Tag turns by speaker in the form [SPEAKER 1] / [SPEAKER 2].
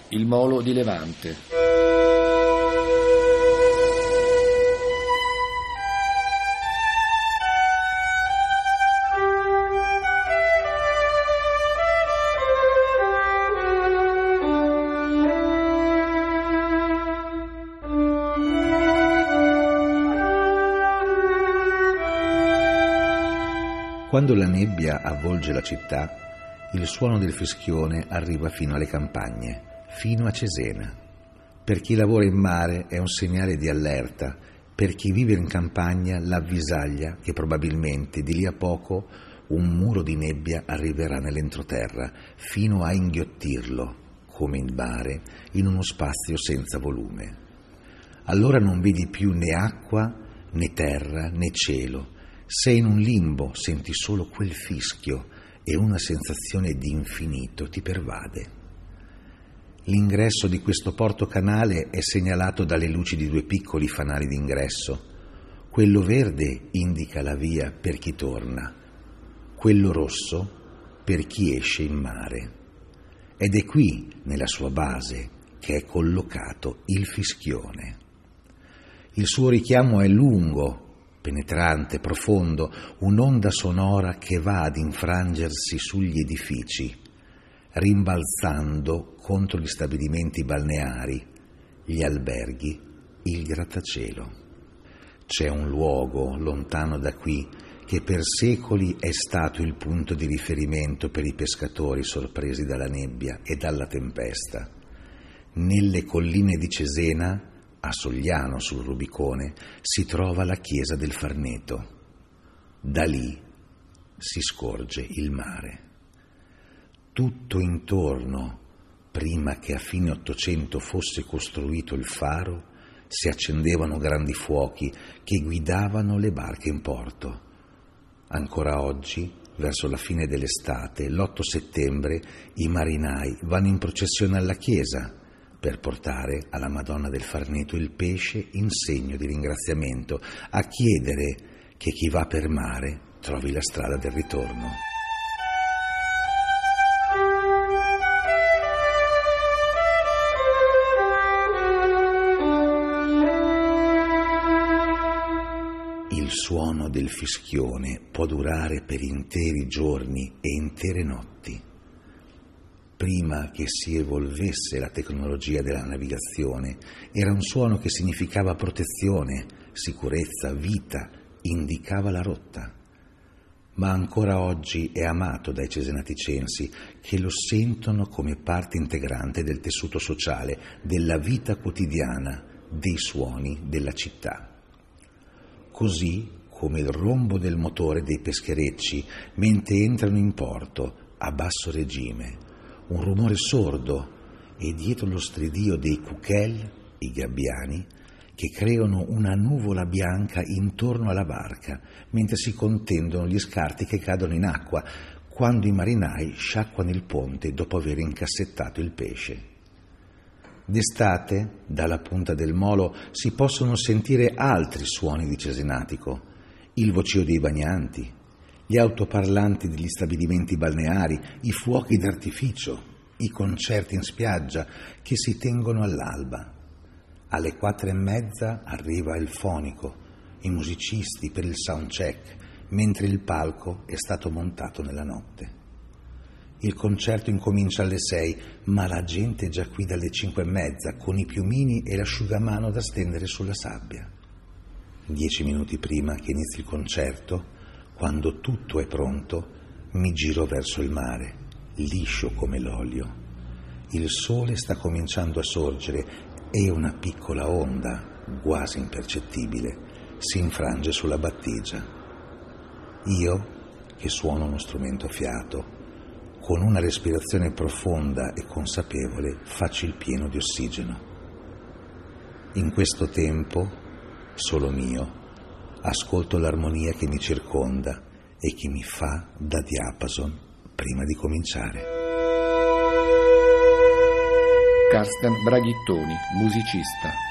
[SPEAKER 1] Il molo di Levante.
[SPEAKER 2] Quando la nebbia avvolge la città, il suono del fischione arriva fino alle campagne, fino a Cesena. Per chi lavora in mare è un segnale di allerta, per chi vive in campagna l'avvisaglia che probabilmente di lì a poco un muro di nebbia arriverà nell'entroterra, fino a inghiottirlo, come in mare, in uno spazio senza volume. Allora non vedi più né acqua, né terra, né cielo. Sei in un limbo, senti solo quel fischio e una sensazione di infinito ti pervade. L'ingresso di questo porto canale è segnalato dalle luci di due piccoli fanali d'ingresso. Quello verde indica la via per chi torna, quello rosso per chi esce in mare. Ed è qui, nella sua base, che è collocato il fischione. Il suo richiamo è lungo, penetrante, profondo, un'onda sonora che va ad infrangersi sugli edifici, rimbalzando contro gli stabilimenti balneari, gli alberghi, il grattacielo. C'è un luogo lontano da qui che per secoli è stato il punto di riferimento per i pescatori sorpresi dalla nebbia e dalla tempesta. Nelle colline di Cesena, a Sogliano sul Rubicone, si trova la chiesa del Farneto. Da lì si scorge il mare. Tutto intorno, prima che a fine Ottocento fosse costruito il faro, si accendevano grandi fuochi che guidavano le barche in porto. Ancora oggi, verso la fine dell'estate, l'8 settembre, i marinai vanno in processione alla chiesa per portare alla Madonna del Farneto il pesce in segno di ringraziamento, a chiedere che chi va per mare trovi la strada del ritorno. Il suono del fischione può durare per interi giorni e intere notti. Prima che si evolvesse la tecnologia della navigazione, era un suono che significava protezione, sicurezza, vita, indicava la rotta. Ma ancora oggi è amato dai cesenaticensi, che lo sentono come parte integrante del tessuto sociale, della vita quotidiana, dei suoni della città. Così come il rombo del motore dei pescherecci mentre entrano in porto a basso regime, un rumore sordo, e dietro lo stridio dei cuckel, i gabbiani, che creano una nuvola bianca intorno alla barca, mentre si contendono gli scarti che cadono in acqua, quando i marinai sciacquano il ponte dopo aver incassettato il pesce. D'estate, dalla punta del molo, si possono sentire altri suoni di Cesenatico, il vocio dei bagnanti, gli autoparlanti degli stabilimenti balneari, i fuochi d'artificio, i concerti in spiaggia che si tengono all'alba. Alle 4:30 arriva il fonico, i musicisti per il soundcheck, mentre il palco è stato montato nella notte. Il concerto incomincia alle 6, ma la gente è già qui dalle 5:30 con i piumini e l'asciugamano da stendere sulla sabbia. 10 minuti prima che inizi il concerto, quando tutto è pronto, mi giro verso il mare, liscio come l'olio. Il sole sta cominciando a sorgere e una piccola onda, quasi impercettibile, si infrange sulla battigia. Io, che suono uno strumento a fiato, con una respirazione profonda e consapevole, faccio il pieno di ossigeno. In questo tempo, solo mio, ascolto l'armonia che mi circonda e che mi fa da diapason prima di cominciare.
[SPEAKER 1] Carsten Braghittoni, musicista.